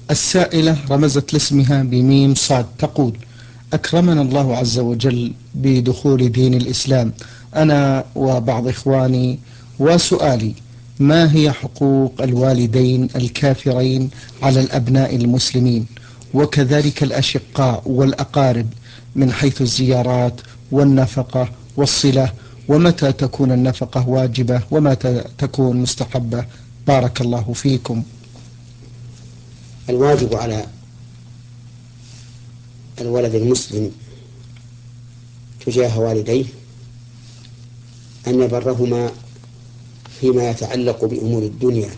السائلة رمزت لاسمها بميم صاد تقول: أكرمنا الله عز وجل بدخول دين الإسلام أنا وبعض إخواني، وسؤالي: ما هي حقوق الوالدين الكافرين على الأبناء المسلمين، وكذلك الأشقاء والأقارب، من حيث الزيارات والنفقة والصلة، ومتى تكون النفقة واجبة ومتى تكون مستحبة؟ بارك الله فيكم. الواجب على الولد المسلم تجاه والديه أن يبرهما فيما يتعلق بأمور الدنيا،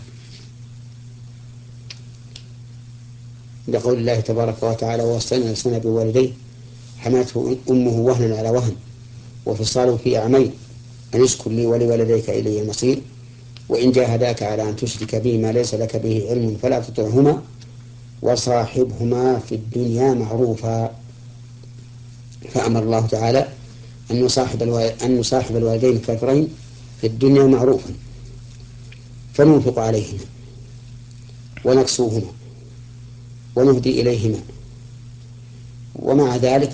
لقول الله تبارك وتعالى: ووصينا الإنسان بوالديه حملته أمه وهنا على وهن وفصاله في عامين أن اشكر لي ولوالديك إلي المصير وإن جاهداك على أن تشرك بي ما ليس لك به علم فلا تطعهما وصاحبهما في الدنيا معروفا. فأمر الله تعالى أن نصاحب الوالدين الكافرين في الدنيا معروفا، فننفق عليهما ونكسوهما ونهدي إليهما، ومع ذلك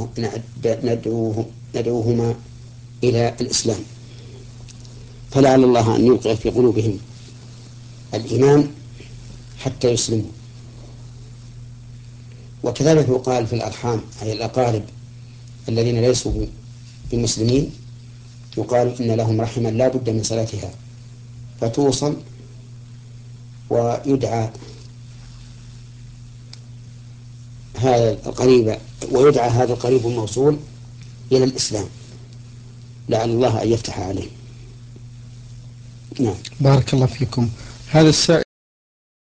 ندعوهما إلى الإسلام، فلعل الله أن يوقع في قلوبهم الإيمان حتى يسلموا. وكذلك يقال في الأرحام، أي الأقارب الذين ليسوا بمسلمين، يقال إن لهم رحما لا بد من صلاتها فتوصل، ويدعى هذا القريب الموصول إلى الإسلام، لعل الله أن يفتح عليه. نعم. بارك الله فيكم. هذا السائل